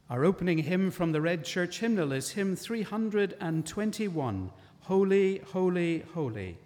Our opening hymn from the Red Church Hymnal is hymn 321, Holy, Holy, Holy.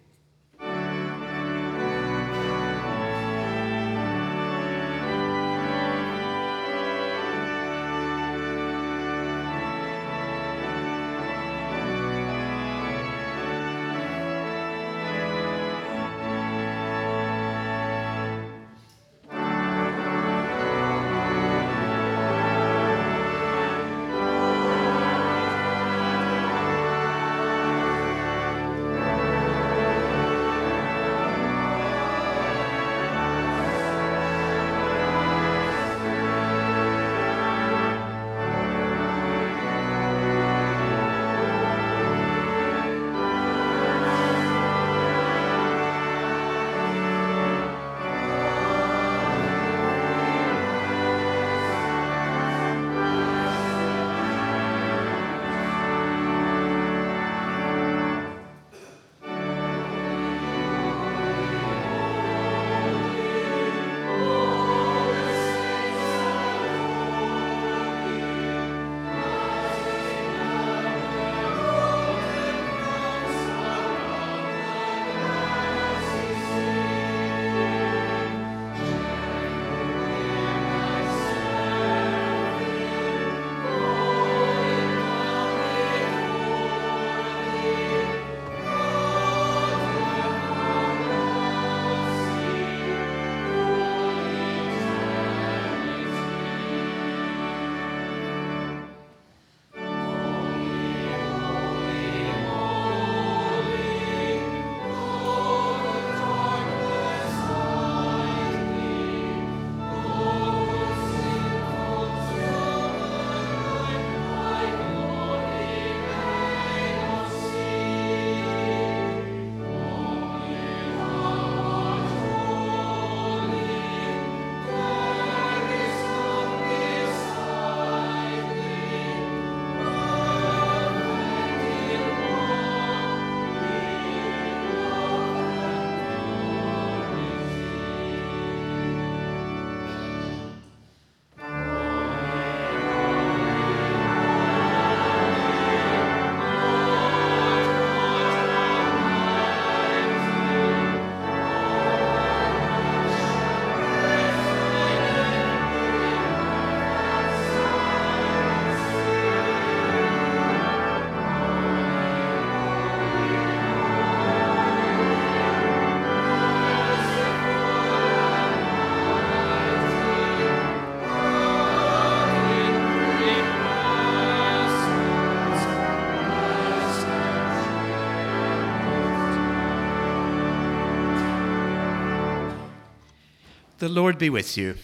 The Lord be with you.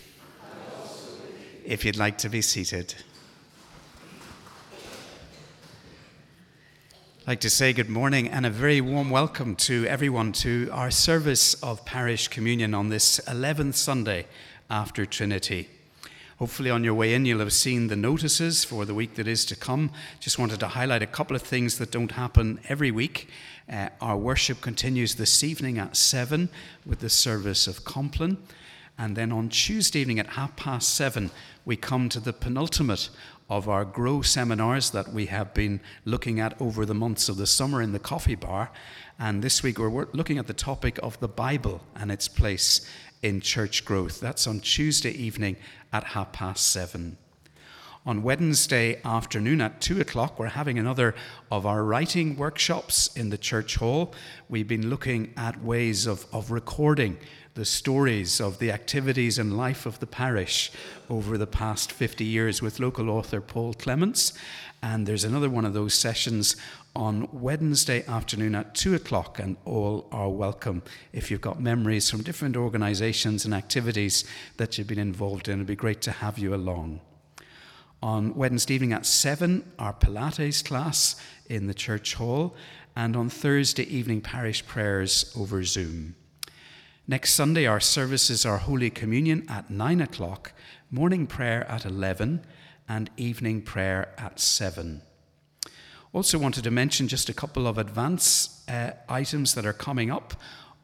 If you'd like to be seated. I'd like to say good morning and a very warm welcome to everyone to our service of parish communion on this 11th Sunday after Trinity. Hopefully on your way in you'll have seen the notices for the week that is to come. Just wanted to highlight a couple of things that don't happen every week. Our worship continues this evening at 7 with the service of Compline. And then on Tuesday evening at 7:30, we come to the penultimate of our Grow seminars that we have been looking at over the months of the summer in the coffee bar. And this week we're looking at the topic of the Bible and its place in church growth. That's on Tuesday evening at 7:30. On Wednesday afternoon at 2:00, we're having another of our writing workshops in the church hall. We've been looking at ways of recording the stories of the activities and life of the parish over the past 50 years with local author Paul Clements. And there's another one of those sessions on Wednesday afternoon at 2:00, and all are welcome. If you've got memories from different organizations and activities that you've been involved in, it'd be great to have you along. On Wednesday evening at 7, our Pilates class in the church hall, and on Thursday evening, parish prayers over Zoom. Next Sunday, our services are Holy Communion at 9:00, morning prayer at 11, and evening prayer at 7. Also wanted to mention just a couple of advance items that are coming up.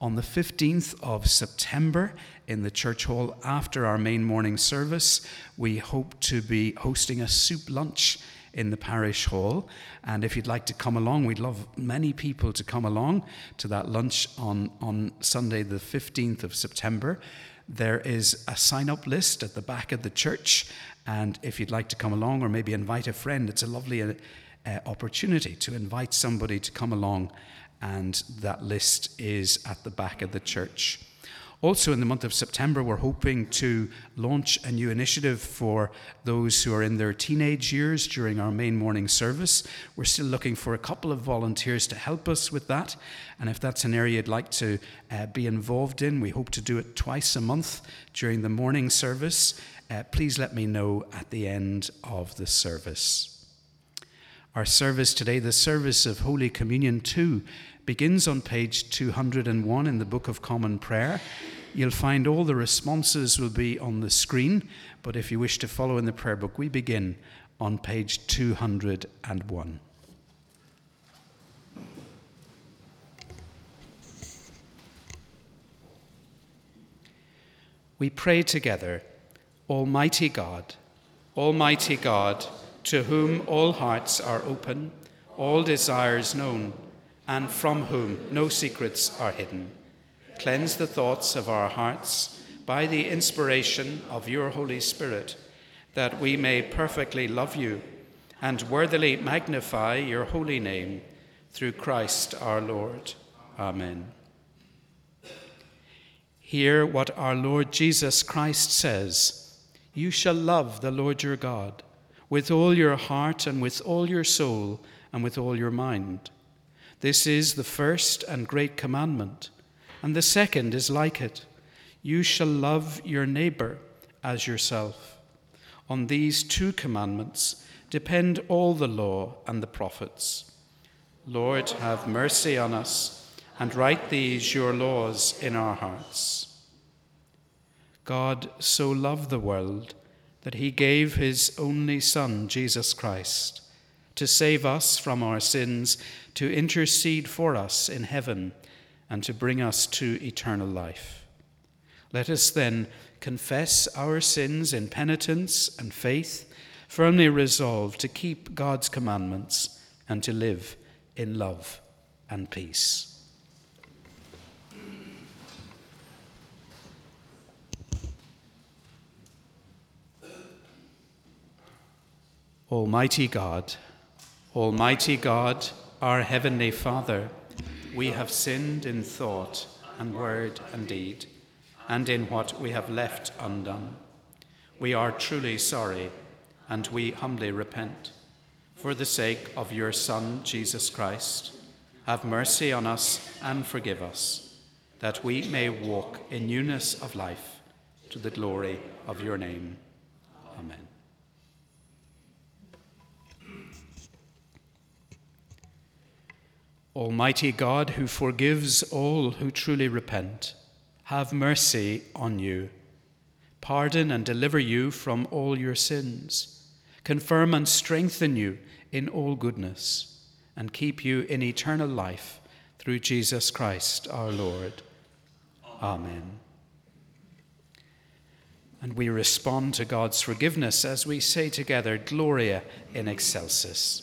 On the 15th of September in the church hall after our main morning service, we hope to be hosting a soup lunch in the parish hall. And if you'd like to come along, we'd love many people to come along to that lunch on Sunday the 15th of September. There is a sign-up list at the back of the church, and if you'd like to come along or maybe invite a friend, it's a lovely opportunity to invite somebody to come along, and that list is at the back of the church. Also in the month of September, we're hoping to launch a new initiative for those who are in their teenage years during our main morning service. We're still looking for a couple of volunteers to help us with that. And if that's an area you'd like to be involved in, we hope to do it twice a month during the morning service. Please let me know at the end of the service. Our service today, the service of Holy Communion 2, begins on page 201 in the Book of Common Prayer. You'll find all the responses will be on the screen, but if you wish to follow in the prayer book, we begin on page 201. We pray together, Almighty God, to whom all hearts are open, all desires known, and from whom no secrets are hidden. Cleanse the thoughts of our hearts by the inspiration of your Holy Spirit, that we may perfectly love you and worthily magnify your holy name, through Christ our Lord. Amen. Hear what our Lord Jesus Christ says: "You shall love the Lord your God with all your heart and with all your soul and with all your mind. This is the first and great commandment, and the second is like it. You shall love your neighbor as yourself. On these two commandments depend all the law and the prophets. Lord, have mercy on us, and write these your laws in our hearts." God so loved the world that he gave his only Son, Jesus Christ, to save us from our sins, to intercede for us in heaven, and to bring us to eternal life. Let us then confess our sins in penitence and faith, firmly resolved to keep God's commandments and to live in love and peace. Almighty God, our Heavenly Father, we have sinned in thought and word and deed, and in what we have left undone. We are truly sorry, and we humbly repent. For the sake of your Son, Jesus Christ, have mercy on us and forgive us, that we may walk in newness of life to the glory of your name. Amen. Almighty God, who forgives all who truly repent, have mercy on you, pardon and deliver you from all your sins, confirm and strengthen you in all goodness, and keep you in eternal life through Jesus Christ our Lord. Amen. And we respond to God's forgiveness as we say together, Gloria in excelsis.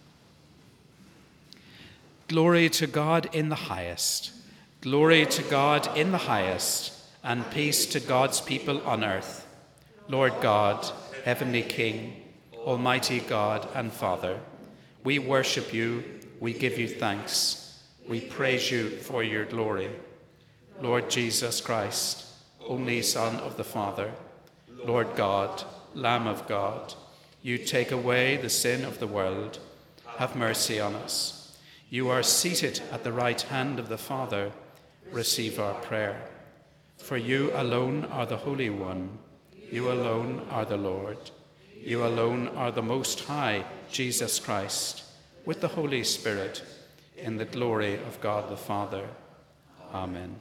Glory to God in the highest. Glory to God in the highest, and peace to God's people on earth. Lord God, heavenly King, almighty God and Father, we worship you, we give you thanks, we praise you for your glory. Lord Jesus Christ, only Son of the Father, Lord God, Lamb of God, you take away the sin of the world. Have mercy on us. You are seated at the right hand of the Father. Receive our prayer. For you alone are the Holy One. You alone are the Lord. You alone are the Most High, Jesus Christ, with the Holy Spirit, in the glory of God the Father. Amen.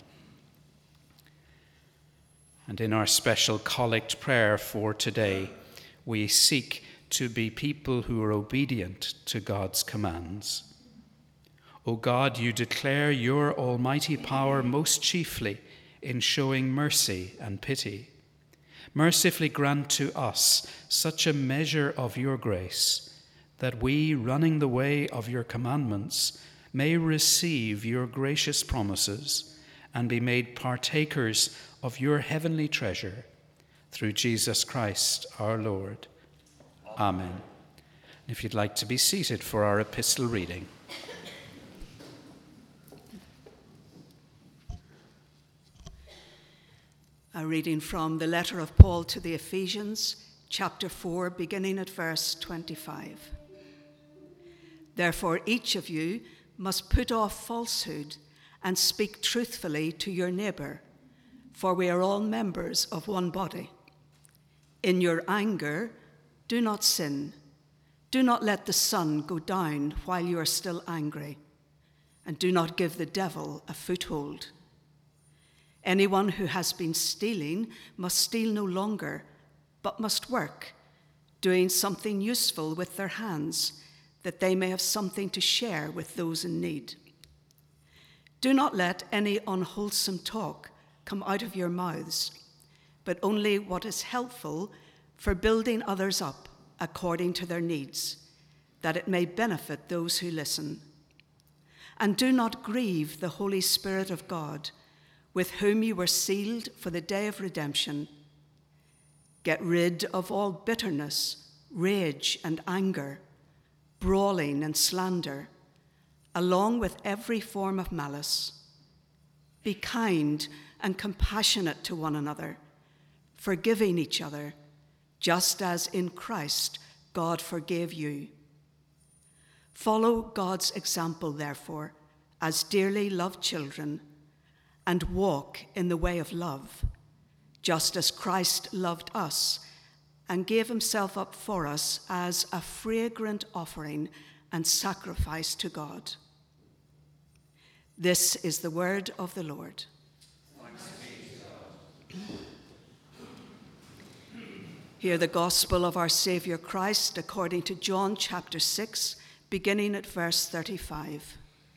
And in our special collect prayer for today, we seek to be people who are obedient to God's commands. O God, you declare your almighty power most chiefly in showing mercy and pity. Mercifully grant to us such a measure of your grace that we, running the way of your commandments, may receive your gracious promises and be made partakers of your heavenly treasure, through Jesus Christ our Lord. Amen. If you'd like to be seated for our epistle reading. A reading from the letter of Paul to the Ephesians, chapter 4, beginning at verse 25. Therefore, each of you must put off falsehood and speak truthfully to your neighbor, for we are all members of one body. In your anger, do not sin. Do not let the sun go down while you are still angry, and do not give the devil a foothold. Anyone who has been stealing must steal no longer, but must work, doing something useful with their hands, that they may have something to share with those in need. Do not let any unwholesome talk come out of your mouths, but only what is helpful for building others up according to their needs, that it may benefit those who listen. And do not grieve the Holy Spirit of God, with whom you were sealed for the day of redemption. Get rid of all bitterness, rage, and anger, brawling and slander, along with every form of malice. Be kind and compassionate to one another, forgiving each other, just as in Christ God forgave you. Follow God's example, therefore, as dearly loved children, and walk in the way of love, just as Christ loved us and gave himself up for us as a fragrant offering and sacrifice to God. This is the word of the Lord. Thanks be to God. Hear the gospel of our Saviour Christ according to John chapter 6, beginning at verse 35.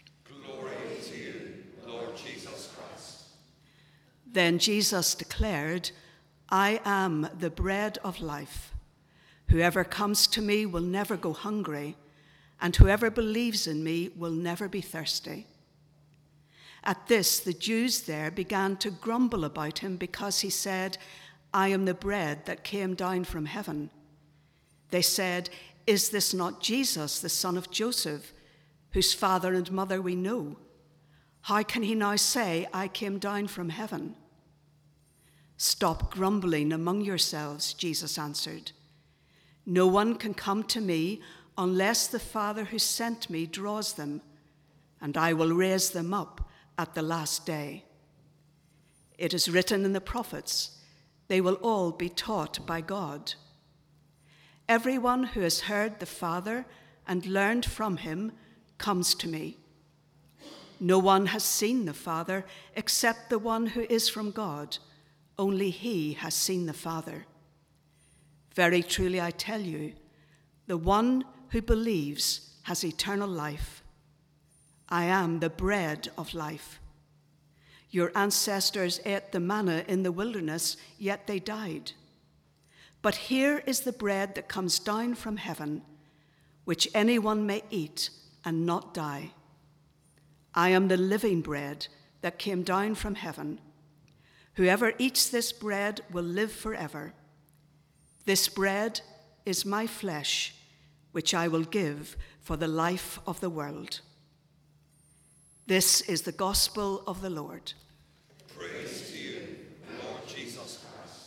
Then Jesus declared, I am the bread of life. Whoever comes to me will never go hungry, and whoever believes in me will never be thirsty. At this, the Jews there began to grumble about him because he said, I am the bread that came down from heaven. They said, Is this not Jesus, the son of Joseph, whose father and mother we know? How can he now say, I came down from heaven? Stop grumbling among yourselves, Jesus answered. No one can come to me unless the Father who sent me draws them, and I will raise them up at the last day. It is written in the prophets, they will all be taught by God. Everyone who has heard the Father and learned from him comes to me. No one has seen the Father except the one who is from God. Only he has seen the Father. Very truly I tell you, the one who believes has eternal life. I am the bread of life. Your ancestors ate the manna in the wilderness, yet they died. But here is the bread that comes down from heaven, which anyone may eat and not die. I am the living bread that came down from heaven. Whoever eats this bread will live forever. This bread is my flesh, which I will give for the life of the world. This is the gospel of the Lord. Praise to you, Lord Jesus Christ.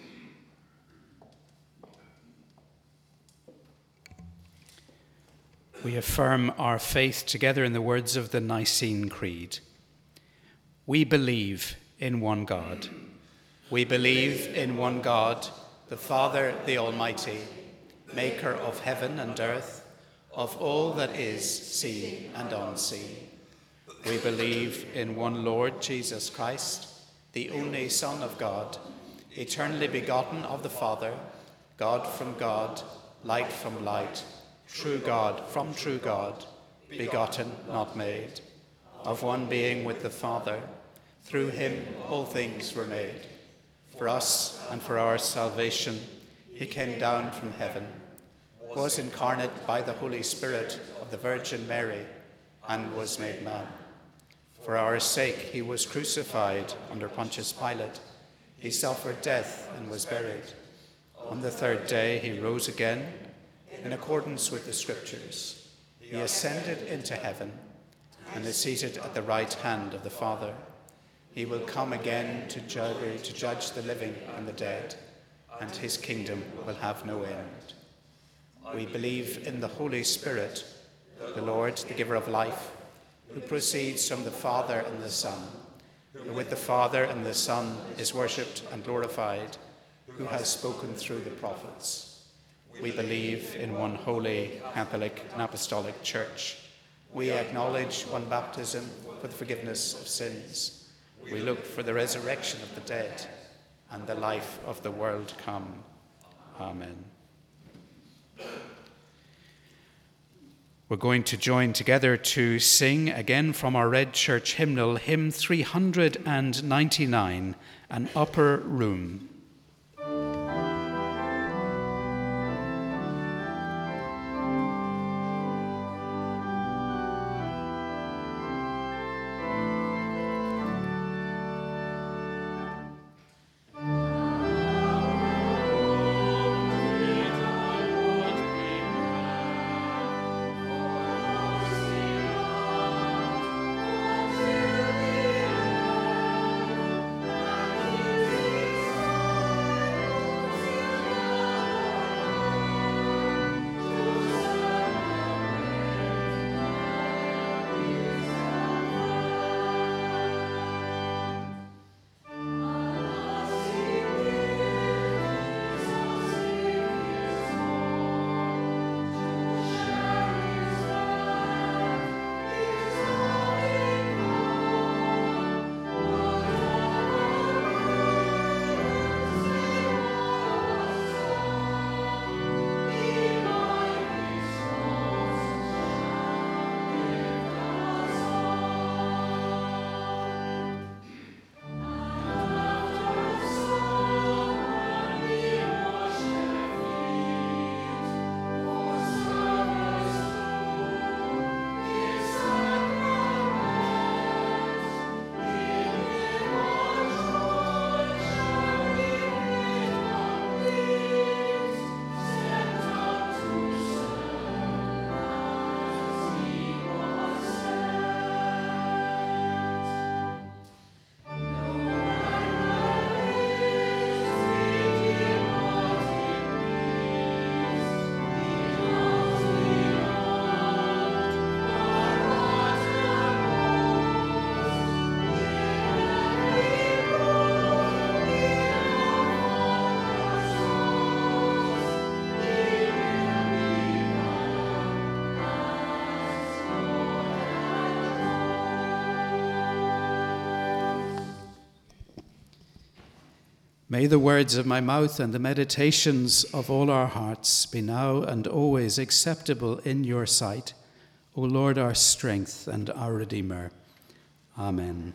We affirm our faith together in the words of the Nicene Creed. We believe in one God. We believe in one God, the Father, the Almighty, maker of heaven and earth, of all that is seen and unseen. We believe in one Lord Jesus Christ, the only Son of God, eternally begotten of the Father, God from God, light from light, true God from true God, begotten, not made, of one being with the Father. Through him all things were made. For us and for our salvation, he came down from heaven, was incarnate by the Holy Spirit of the Virgin Mary, and was made man. For our sake he was crucified under Pontius Pilate. He suffered death and was buried. On the third day he rose again, in accordance with the Scriptures. He ascended into heaven and is seated at the right hand of the Father. He will come again to judge the living and the dead, and his kingdom will have no end. We believe in the Holy Spirit, the Lord, the giver of life, who proceeds from the Father and the Son, who with the Father and the Son is worshipped and glorified, who has spoken through the prophets. We believe in one holy, Catholic, and Apostolic Church. We acknowledge one baptism for the forgiveness of sins. We look for the resurrection of the dead and the life of the world to come. Amen. We're going to join together to sing again from our Red Church hymnal, hymn 399, An Upper Room. May the words of my mouth and the meditations of all our hearts be now and always acceptable in your sight, O Lord, our strength and our Redeemer. Amen.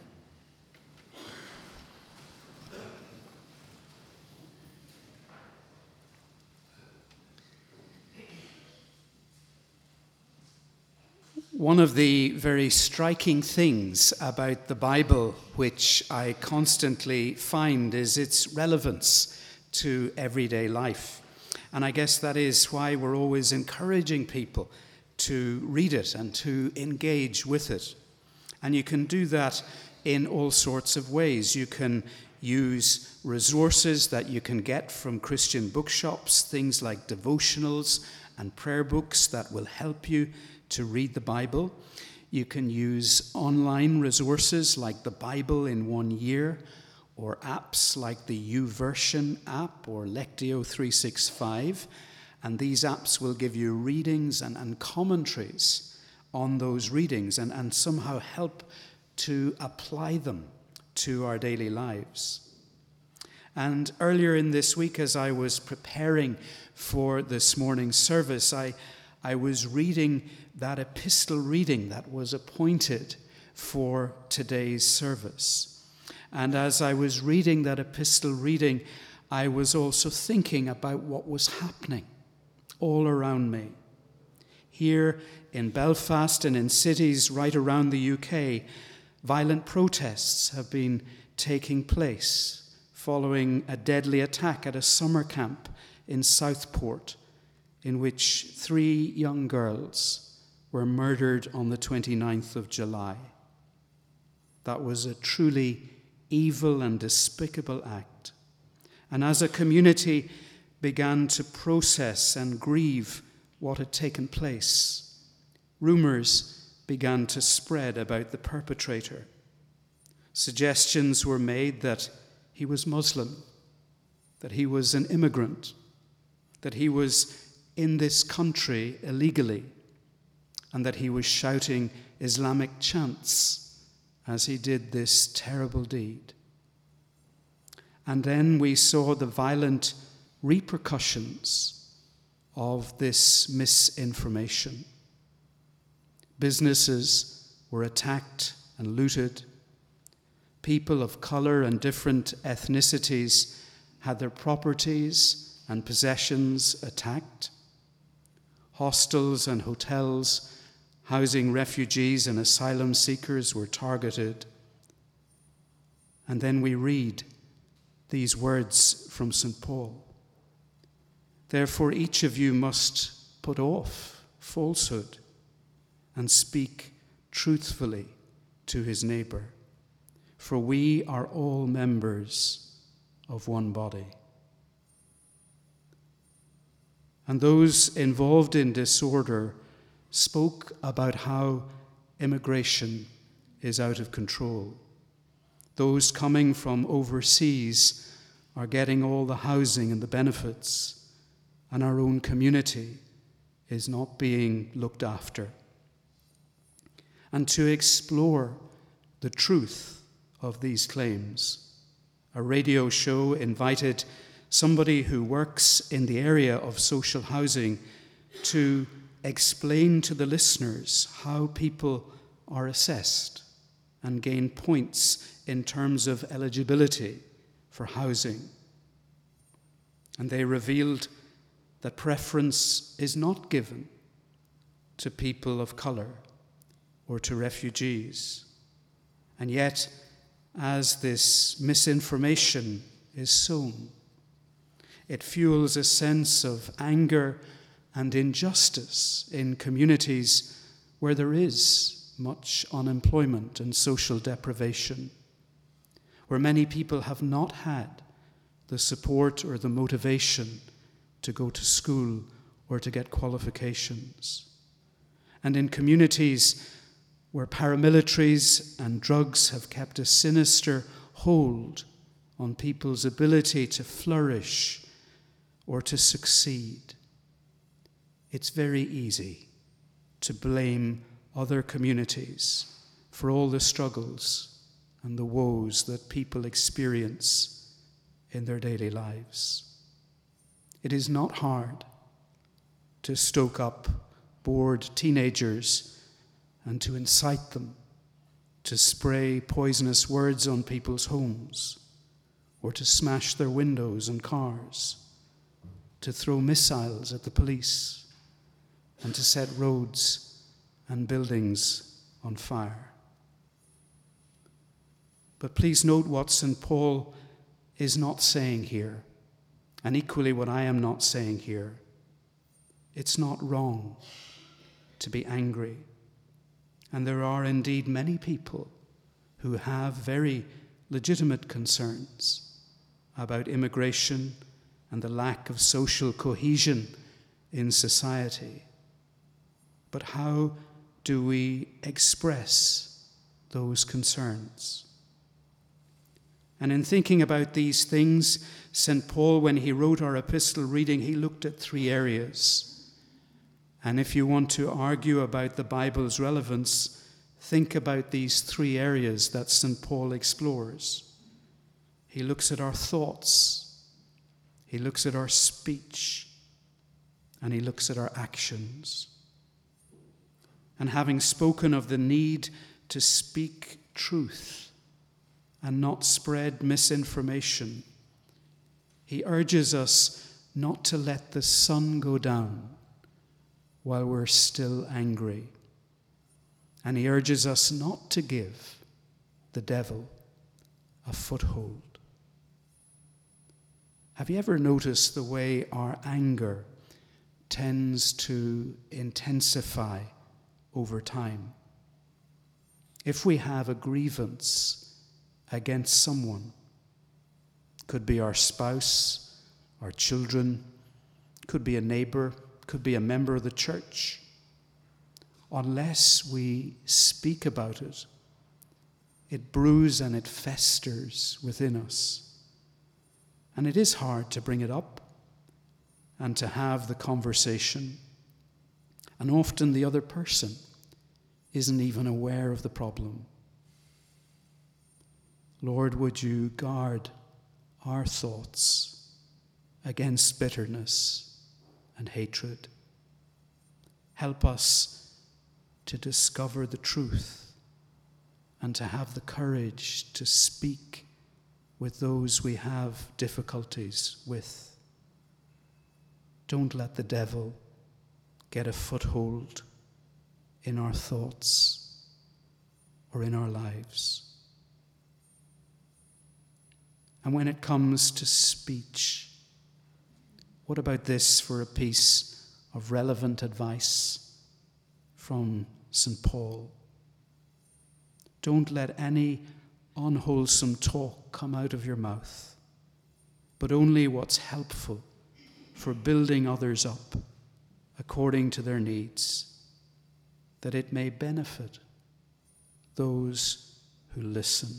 One of the very striking things about the Bible, which I constantly find, is its relevance to everyday life. And I guess that is why we're always encouraging people to read it and to engage with it. And you can do that in all sorts of ways. You can use resources that you can get from Christian bookshops, things like devotionals and prayer books that will help you to read the Bible. You can use online resources like the Bible in 1 year, or apps like the YouVersion app or Lectio 365. And these apps will give you readings and commentaries on those readings and somehow help to apply them to our daily lives. And earlier in this week, as I was preparing for this morning's service, I I was reading that epistle reading that was appointed for today's service. And as I was reading that epistle reading, I was also thinking about what was happening all around me. Here in Belfast and in cities right around the UK, violent protests have been taking place following a deadly attack at a summer camp in Southport, in which 3 young girls were murdered on the 29th of July. That was a truly evil and despicable act. And as a community began to process and grieve what had taken place, rumors began to spread about the perpetrator. Suggestions were made that he was Muslim, that he was an immigrant, that he was in this country illegally, and that he was shouting Islamic chants as he did this terrible deed. And then we saw the violent repercussions of this misinformation. Businesses were attacked and looted. People of color and different ethnicities had their properties and possessions attacked. Hostels and hotels housing refugees and asylum seekers were targeted. And then we read these words from St. Paul. Therefore, each of you must put off falsehood and speak truthfully to his neighbor, for we are all members of one body. And those involved in disorder spoke about how immigration is out of control. Those coming from overseas are getting all the housing and the benefits, and our own community is not being looked after. And to explore the truth of these claims, a radio show invited somebody who works in the area of social housing to explain to the listeners how people are assessed and gain points in terms of eligibility for housing. And they revealed that preference is not given to people of color or to refugees. And yet, as this misinformation is sown, it fuels a sense of anger and injustice in communities where there is much unemployment and social deprivation, where many people have not had the support or the motivation to go to school or to get qualifications. And in communities where paramilitaries and drugs have kept a sinister hold on people's ability to flourish or to succeed, it's very easy to blame other communities for all the struggles and the woes that people experience in their daily lives. It is not hard to stoke up bored teenagers and to incite them to spray poisonous words on people's homes, or to smash their windows and cars, to throw missiles at the police, and to set roads and buildings on fire. But please note what St. Paul is not saying here, and equally what I am not saying here. It's not wrong to be angry. And there are indeed many people who have very legitimate concerns about immigration and the lack of social cohesion in society. But how do we express those concerns? And in thinking about these things, St. Paul, when he wrote our epistle reading, he looked at 3 areas. And if you want to argue about the Bible's relevance, think about these 3 areas that St. Paul explores. He looks at our thoughts, he looks at our speech, and he looks at our actions. and having spoken of the need to speak truth and not spread misinformation, he urges us not to let the sun go down while we're still angry. And he urges us not to give the devil a foothold. Have you ever noticed the way our anger tends to intensify over time? If we have a grievance against someone, could be our spouse, our children, could be a neighbor, could be a member of the church, unless we speak about it, it brews and it festers within us. And it is hard to bring it up and to have the conversation. And often the other person isn't even aware of the problem. Lord, would you guard our thoughts against bitterness and hatred? Help us to discover the truth and to have the courage to speak with those we have difficulties with. Don't let the devil get a foothold in our thoughts or in our lives. And when it comes to speech, what about this for a piece of relevant advice from St. Paul? Don't let any unwholesome talk come out of your mouth, but only what's helpful for building others up according to their needs, that it may benefit those who listen.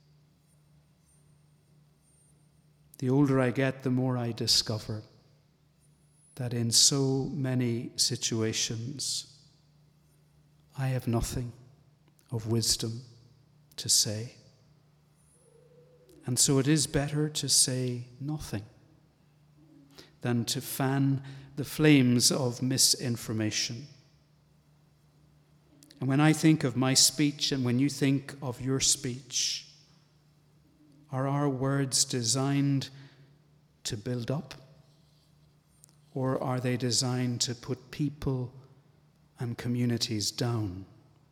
The older I get, the more I discover that in so many situations I have nothing of wisdom to say. And so it is better to say nothing than to fan the flames of misinformation. And when I think of my speech and when you think of your speech, are our words designed to build up, or are they designed to put people and communities down?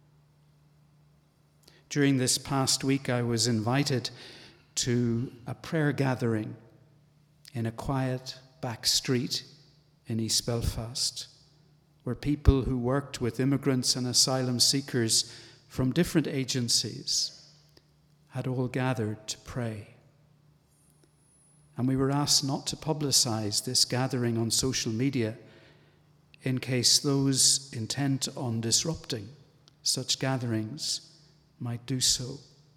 During this past week, I was invited to a prayer gathering in a quiet back street in East Belfast, where people who worked with immigrants and asylum seekers from different agencies had all gathered to pray. And we were asked not to publicize this gathering on social media in case those intent on disrupting such gatherings might do so.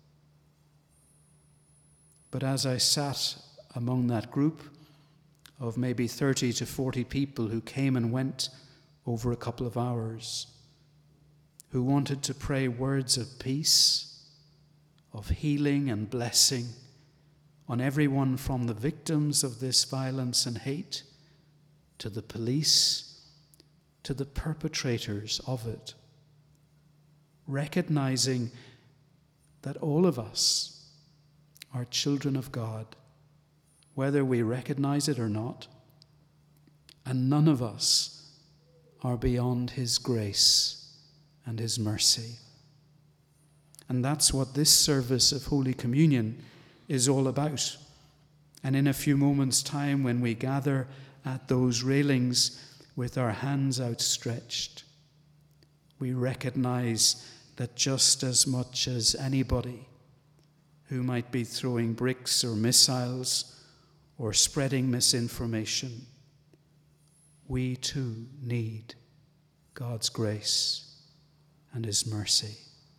But as I sat among that group of maybe 30 to 40 people who came and went over a couple of hours, who wanted to pray words of peace, of healing and blessing on everyone from the victims of this violence and hate to the police, to the perpetrators of it, recognizing that all of us are children of God, whether we recognize it or not, and none of us are beyond his grace and his mercy. And that's what this service of Holy Communion is all about. And in a few moments' time, when we gather at those railings with our hands outstretched, we recognize that just as much as anybody who might be throwing bricks or missiles or spreading misinformation, we too need God's grace and his mercy.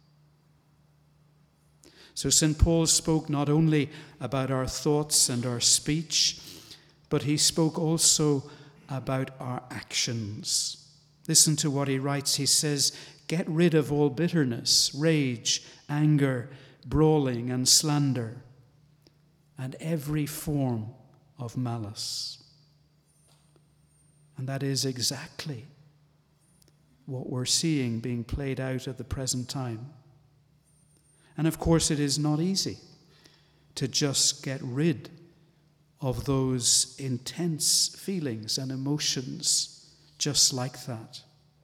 So St. Paul spoke not only about our thoughts and our speech, but he spoke also about our actions. Listen to what he writes. He says, "Get rid of all bitterness, rage, anger, brawling and slander, and every form of malice." And that is exactly what we're seeing being played out at the present time. And of course, it is not easy to just get rid of those intense feelings and emotions just like that.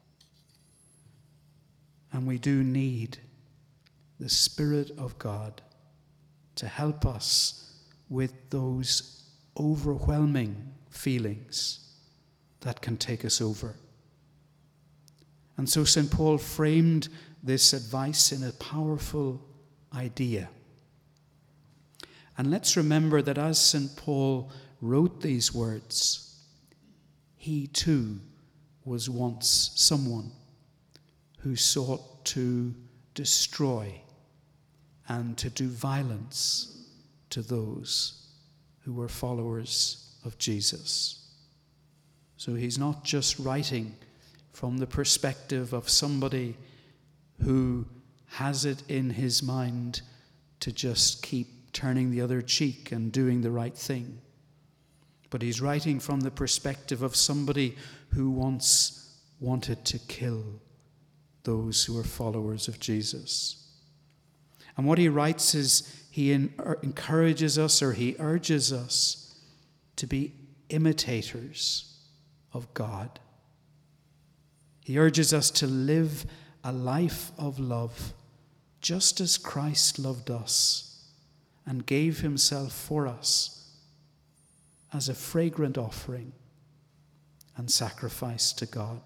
And we do need the Spirit of God to help us with those overwhelming feelings that can take us over. And so St. Paul framed this advice in a powerful idea. And let's remember that as St. Paul wrote these words, he too was once someone who sought to destroy and to do violence to those who were followers of Jesus. So he's not just writing from the perspective of somebody who has it in his mind to just keep turning the other cheek and doing the right thing. But he's writing from the perspective of somebody who once wanted to kill those who are followers of Jesus. And what he writes is he encourages us, or he urges us to be imitators of God. He urges us to live a life of love, just as Christ loved us and gave himself for us as a fragrant offering and sacrifice to God.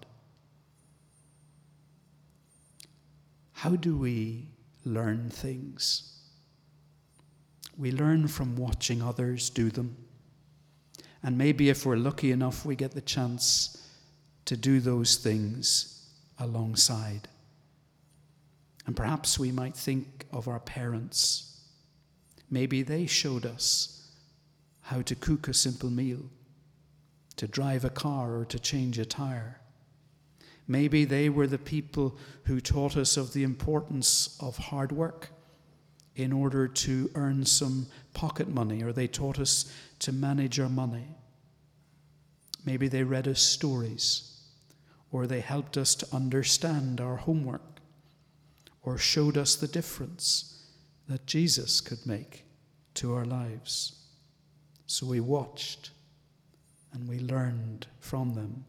How do we learn things? We learn from watching others do them. And maybe if we're lucky enough, we get the chance to do those things alongside. And perhaps we might think of our parents. Maybe they showed us how to cook a simple meal, to drive a car, or to change a tire. Maybe they were the people who taught us of the importance of hard work in order to earn some pocket money, or they taught us to manage our money. Maybe they read us stories, or they helped us to understand our homework, or showed us the difference that Jesus could make to our lives. So we watched and we learned from them.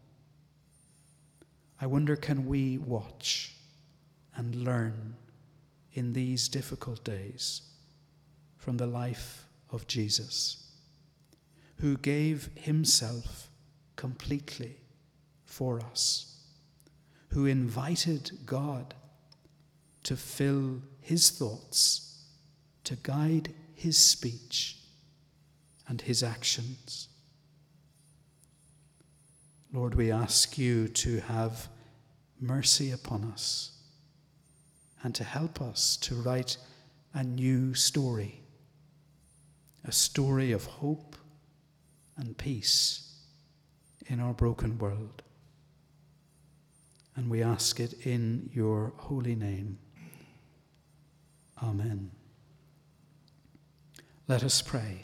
I wonder, can we watch and learn in these difficult days from the life of Jesus, who gave himself completely for us, who invited God to fill his thoughts, to guide his speech and his actions. Lord, we ask you to have mercy upon us and to help us to write a new story, a story of hope and peace in our broken world. And we ask it in your holy name. Amen. Let us pray.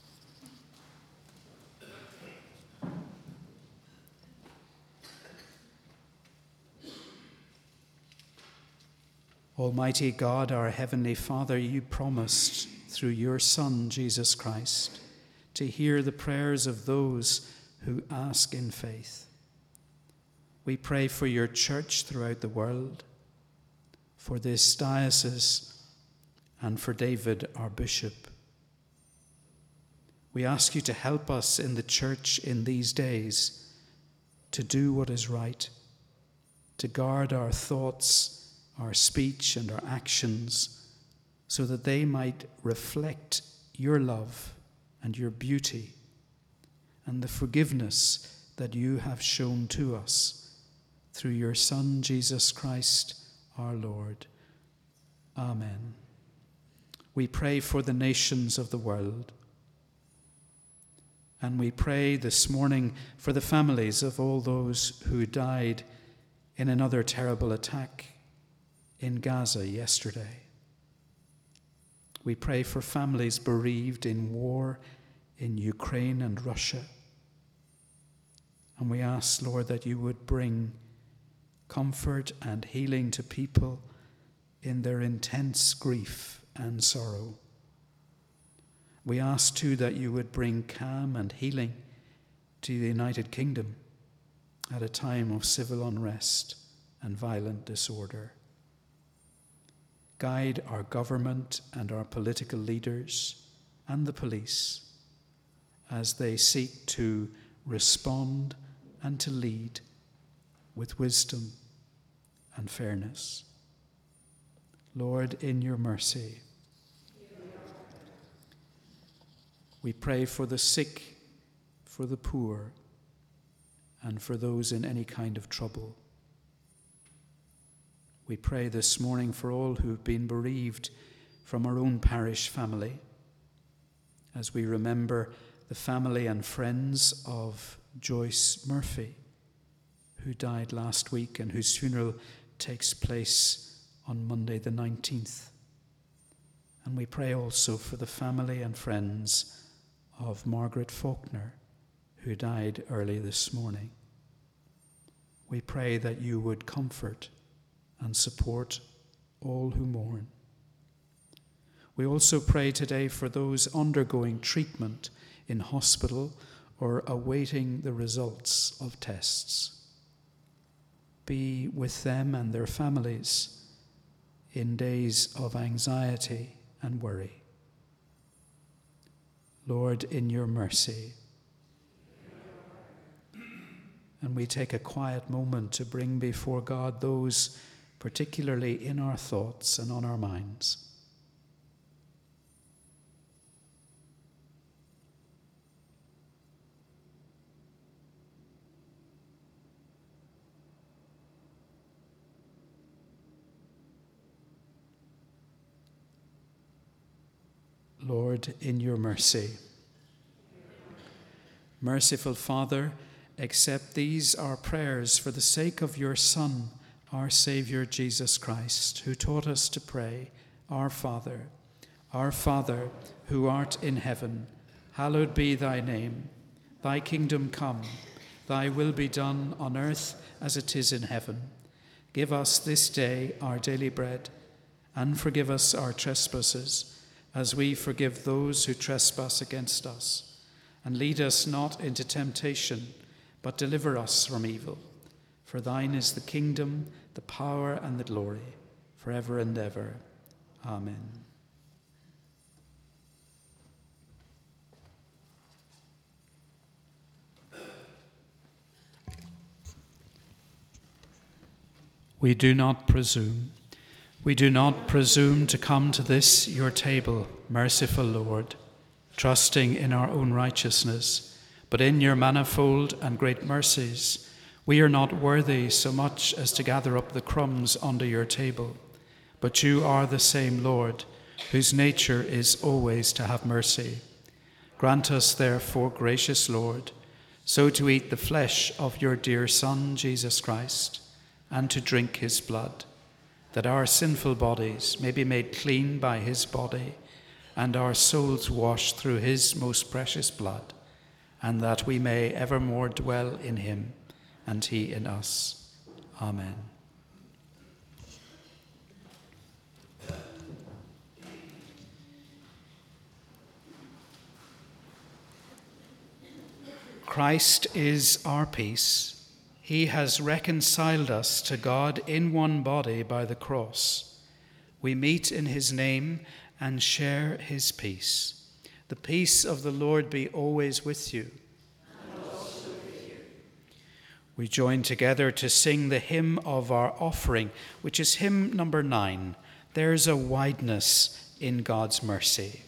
Almighty God, our Heavenly Father, you promised through your Son, Jesus Christ, to hear the prayers of those who ask in faith. We pray for your church throughout the world, for this diocese, and for David, our bishop. We ask you to help us in the church in these days to do what is right, to guard our thoughts, our speech, and our actions, so that they might reflect your love and your beauty and the forgiveness that you have shown to us through your Son, Jesus Christ, our Lord. Amen. We pray for the nations of the world. And we pray this morning for the families of all those who died in another terrible attack in Gaza yesterday. We pray for families bereaved in war in Ukraine and Russia. And we ask, Lord, that you would bring comfort and healing to people in their intense grief and sorrow. We ask too that you would bring calm and healing to the United Kingdom at a time of civil unrest and violent disorder. Guide our government and our political leaders and the police as they seek to respond and to lead with wisdom and fairness. Lord, in your mercy, we pray for the sick, for the poor, and for those in any kind of trouble. We pray this morning for all who've been bereaved from our own parish family, as we remember the family and friends of Joyce Murphy, who died last week and whose funeral takes place on Monday the 19th. And we pray also for the family and friends of Margaret Faulkner, who died early this morning. We pray that you would comfort and support all who mourn. We also pray today for those undergoing treatment in hospital or awaiting the results of tests. Be with them and their families in days of anxiety and worry. Lord, in your mercy. And we take a quiet moment to bring before God those particularly in our thoughts and on our minds. Lord, in your mercy. Merciful Father, accept these our prayers for the sake of your Son, our Saviour Jesus Christ, who taught us to pray, Our Father, who art in heaven, hallowed be thy name. Thy kingdom come, thy will be done on earth as it is in heaven. Give us this day our daily bread, and forgive us our trespasses, as we forgive those who trespass against us. And lead us not into temptation, but deliver us from evil. For thine is the kingdom, the power, and the glory, forever and ever. Amen. We do not presume to come to this, your table, merciful Lord, trusting in our own righteousness, but in your manifold and great mercies, we are not worthy so much as to gather up the crumbs under your table. But you are the same Lord, whose nature is always to have mercy. Grant us, therefore, gracious Lord, so to eat the flesh of your dear Son, Jesus Christ, and to drink his blood, that our sinful bodies may be made clean by his body, and our souls washed through his most precious blood, and that we may evermore dwell in him, and he in us. Amen. Christ is our peace. He has reconciled us to God in one body by the cross. We meet in his name and share his peace. The peace of the Lord be always with you. And also with you. We join together to sing the hymn of our offering, which is hymn number 9. There's a wideness in God's mercy.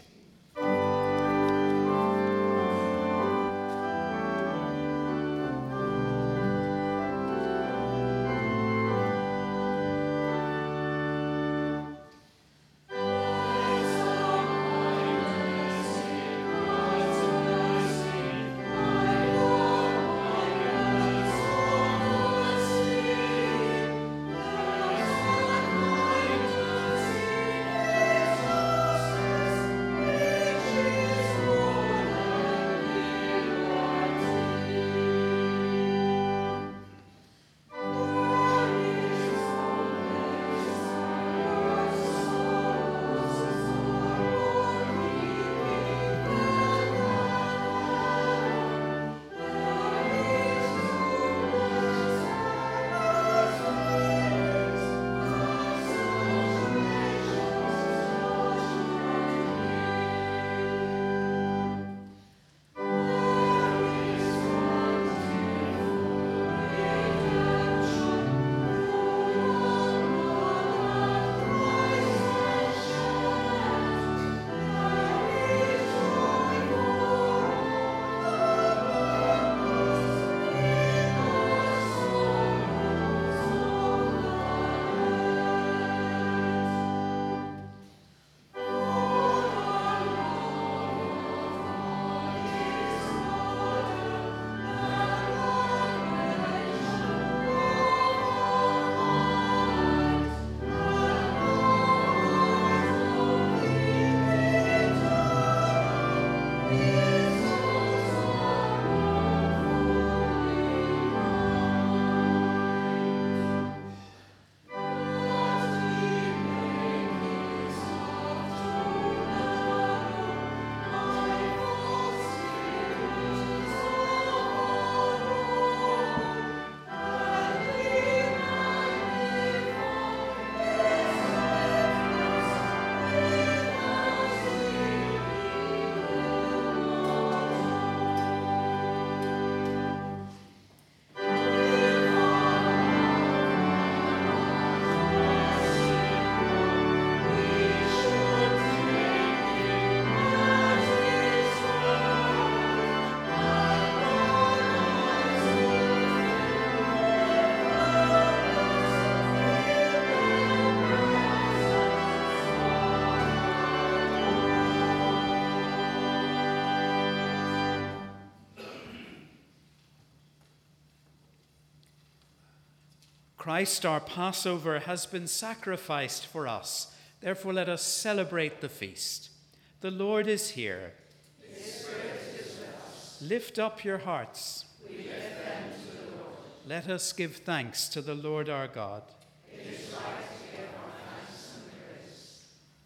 Christ, our Passover, has been sacrificed for us. Therefore, let us celebrate the feast. The Lord is here. His Spirit is with us. Lift up your hearts. We lift them to the Lord. Let us give thanks to the Lord our God. It is right to give our thanks and praise.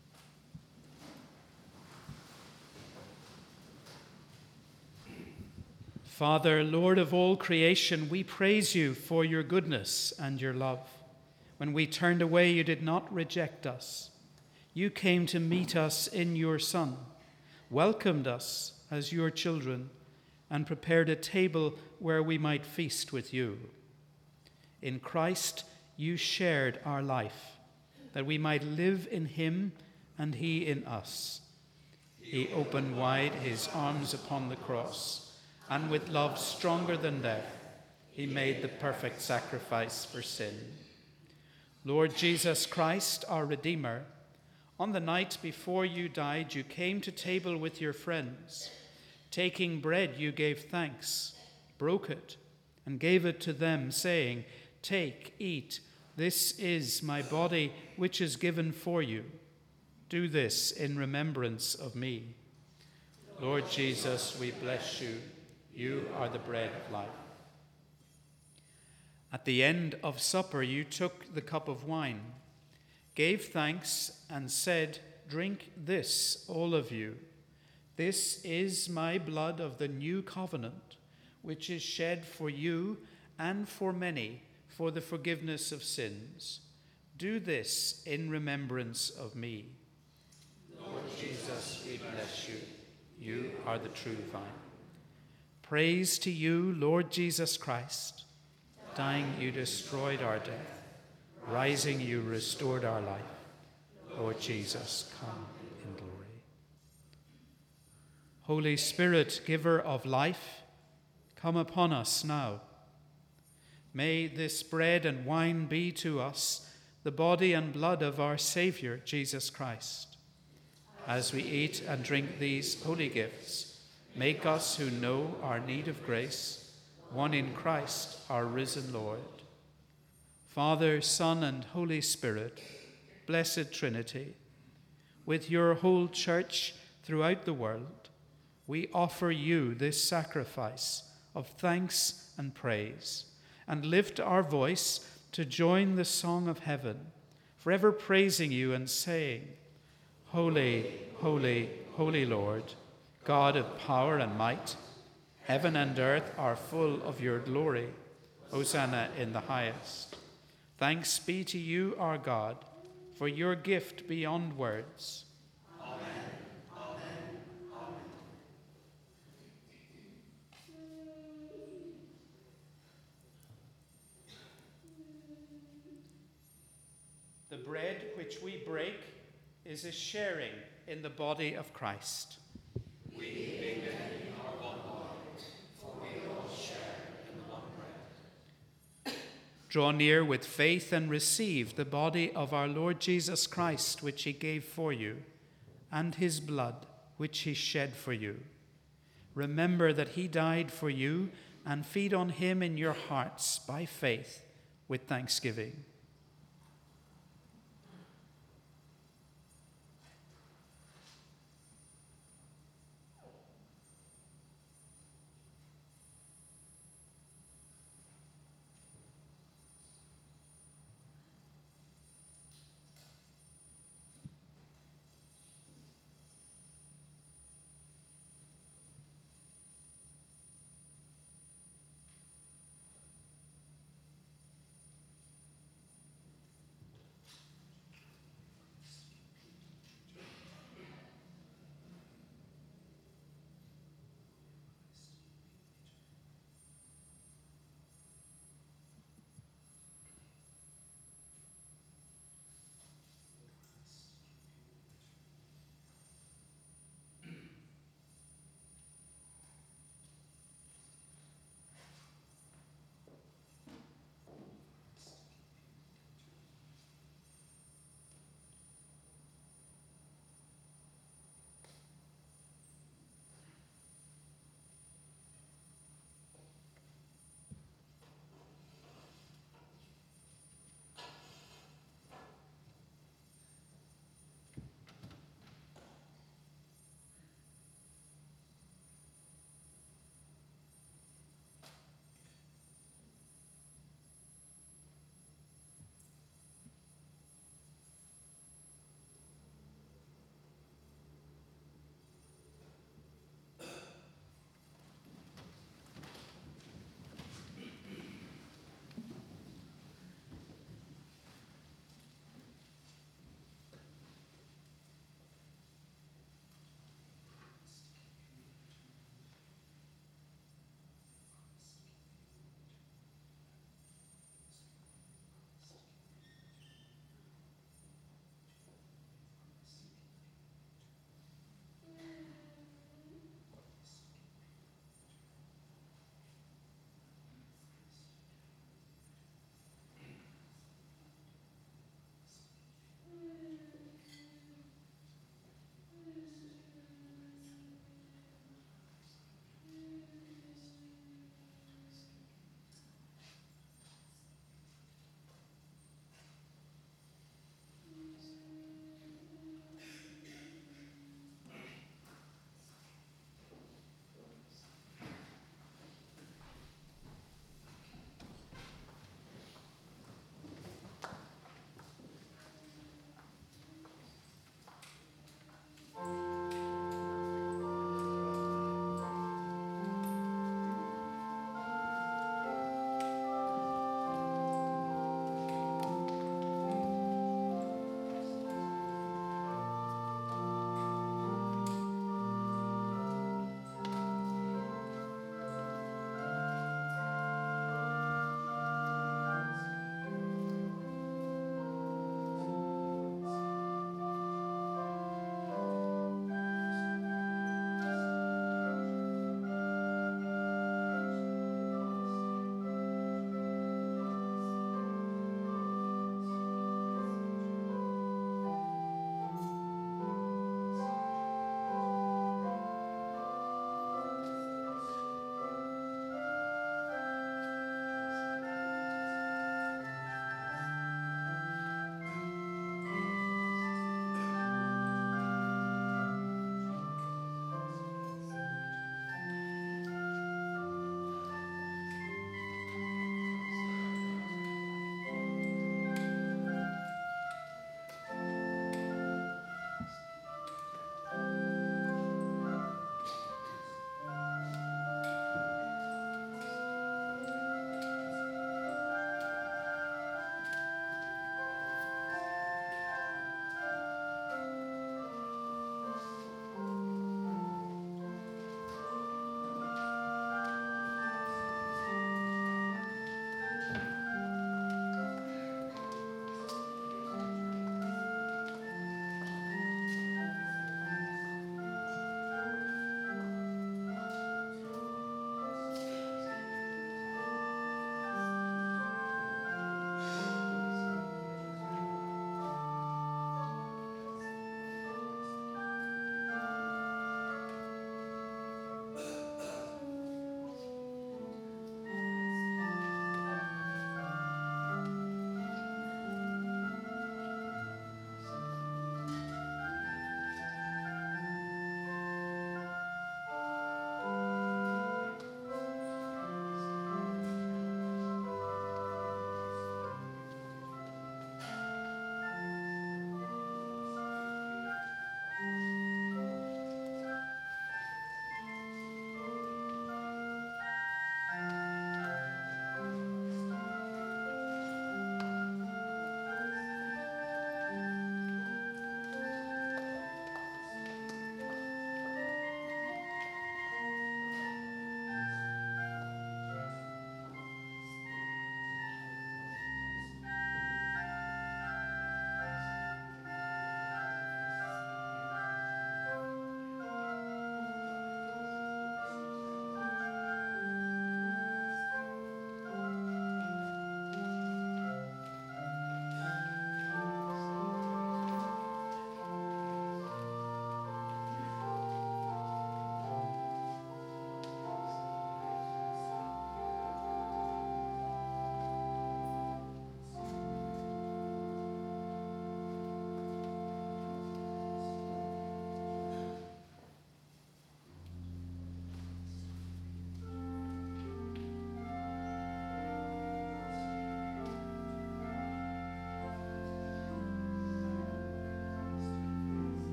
Father, Lord of all creation, we praise you for your goodness and your love. When we turned away, you did not reject us. You came to meet us in your Son, welcomed us as your children, and prepared a table where we might feast with you. In Christ, you shared our life, that we might live in him and he in us. He opened wide his arms upon the cross, and with love stronger than death, he made the perfect sacrifice for sin. Lord Jesus Christ, our Redeemer, on the night before you died, you came to table with your friends. Taking bread, you gave thanks, broke it, and gave it to them, saying, "Take, eat, this is my body, which is given for you. Do this in remembrance of me." Lord Jesus, we bless you. You are the bread of life. At the end of supper, you took the cup of wine, gave thanks, and said, "Drink this, all of you. This is my blood of the new covenant, which is shed for you and for many for the forgiveness of sins. Do this in remembrance of me." Lord Jesus, we bless you. You are the true vine. Praise to you, Lord Jesus Christ. Dying, you destroyed our death. Rising, you restored our life. Lord Jesus, come in glory. Holy Spirit, giver of life, come upon us now. May this bread and wine be to us the body and blood of our Saviour, Jesus Christ. As we eat and drink these holy gifts, make us who know our need of grace, one in Christ, our risen Lord. Father, Son, and Holy Spirit, blessed Trinity, with your whole church throughout the world, we offer you this sacrifice of thanks and praise, and lift our voice to join the song of heaven, forever praising you and saying, "Holy, holy, holy Lord, God of power and might, heaven and earth are full of your glory. Hosanna in the highest. Thanks be to you, our God, for your gift beyond words." Amen. Amen. Amen. The bread which we break is a sharing in the body of Christ. We begin our one body, for we all share in one bread. Draw near with faith and receive the body of our Lord Jesus Christ, which he gave for you, and his blood, which he shed for you. Remember that he died for you, and feed on him in your hearts by faith with thanksgiving.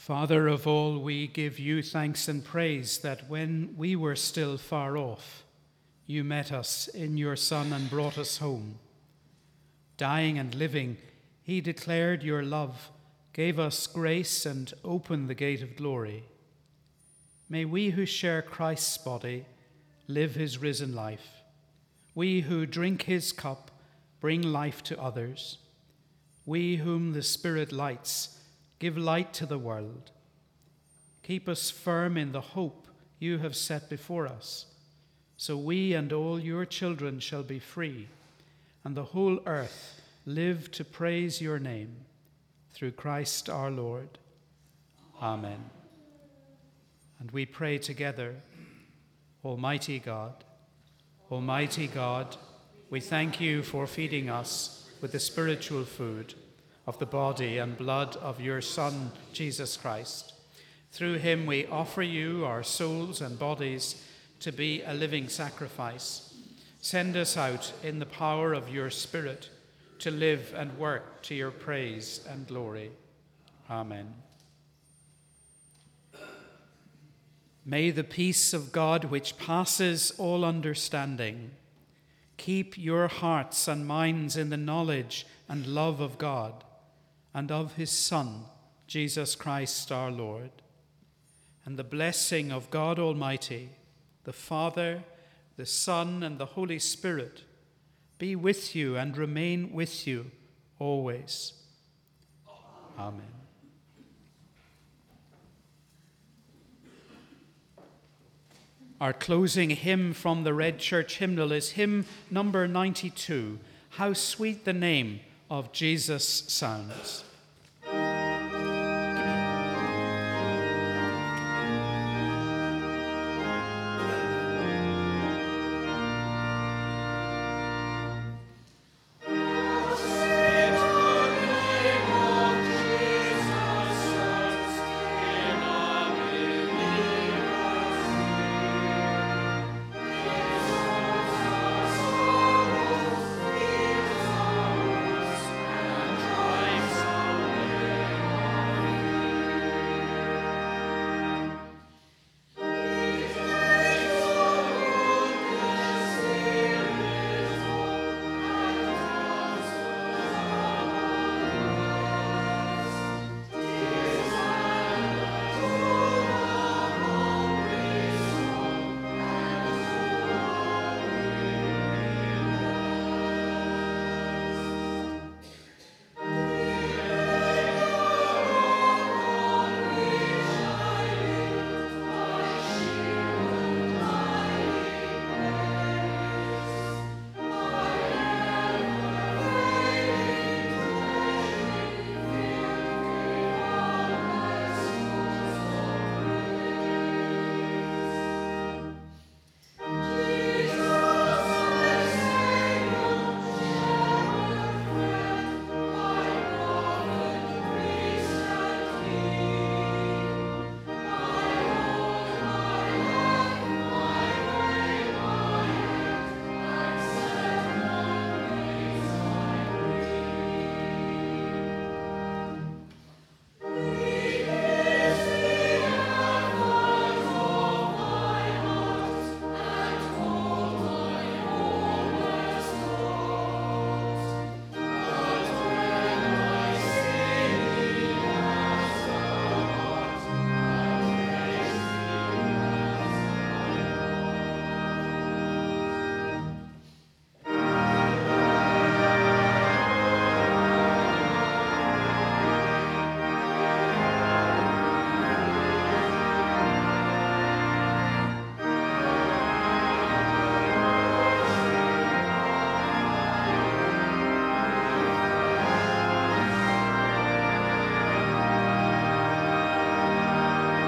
Father of all, we give you thanks and praise that when we were still far off, you met us in your Son and brought us home. Dying and living, he declared your love, gave us grace, and opened the gate of glory. May we who share Christ's body live his risen life. We who drink his cup bring life to others. We whom the Spirit lights give light to the world. Keep us firm in the hope you have set before us, so we and all your children shall be free, and the whole earth live to praise your name. Through Christ our Lord. Amen. And we pray together, Almighty God, we thank you for feeding us with the spiritual food of the body and blood of your Son, Jesus Christ. Through him we offer you our souls and bodies to be a living sacrifice. Send us out in the power of your Spirit to live and work to your praise and glory. Amen. May the peace of God, which passes all understanding, keep your hearts and minds in the knowledge and love of God and of his Son, Jesus Christ our Lord. And the blessing of God Almighty, the Father, the Son, and the Holy Spirit be with you and remain with you always. Amen. Our closing hymn from the Red Church hymnal is hymn number 92, How Sweet the Name of Jesus Sounds.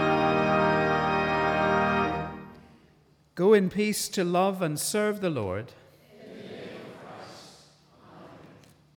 Go in peace to love and serve the Lord.